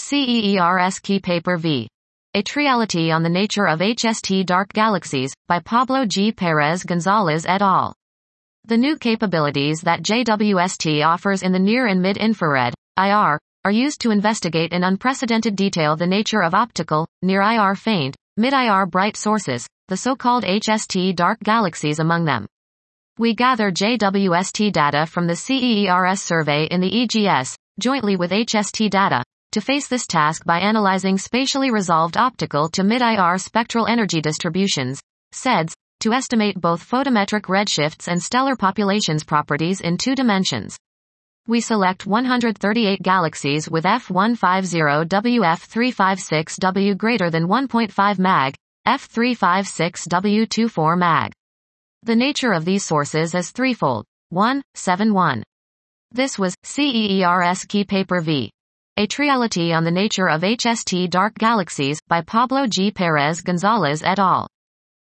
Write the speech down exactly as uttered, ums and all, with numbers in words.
CEERS Key Paper V. A Triality on the Nature of H S T Dark Galaxies, by Pablo G. Perez Gonzalez et al. The new capabilities that J W S T offers in the near and mid-infrared, I R, are used to investigate in unprecedented detail the nature of optical, near-I R faint, mid-I R bright sources, the so-called H S T dark galaxies among them. We gather J W S T data from the CEERS survey in the E G S, jointly with H S T data, to face this task by analyzing spatially resolved optical to mid-I R spectral energy distributions, S E Ds, to estimate both photometric redshifts and stellar populations properties in two dimensions. We select one hundred thirty-eight galaxies with F one fifty W F three fifty-six W greater than one point five mag, F three fifty-six W twenty-four mag. The nature of these sources is threefold. one seventy-one. This was CEERS Key Paper V. A Triality on the Nature of H S T Dark Galaxies, by Pablo G. Perez Gonzalez et al.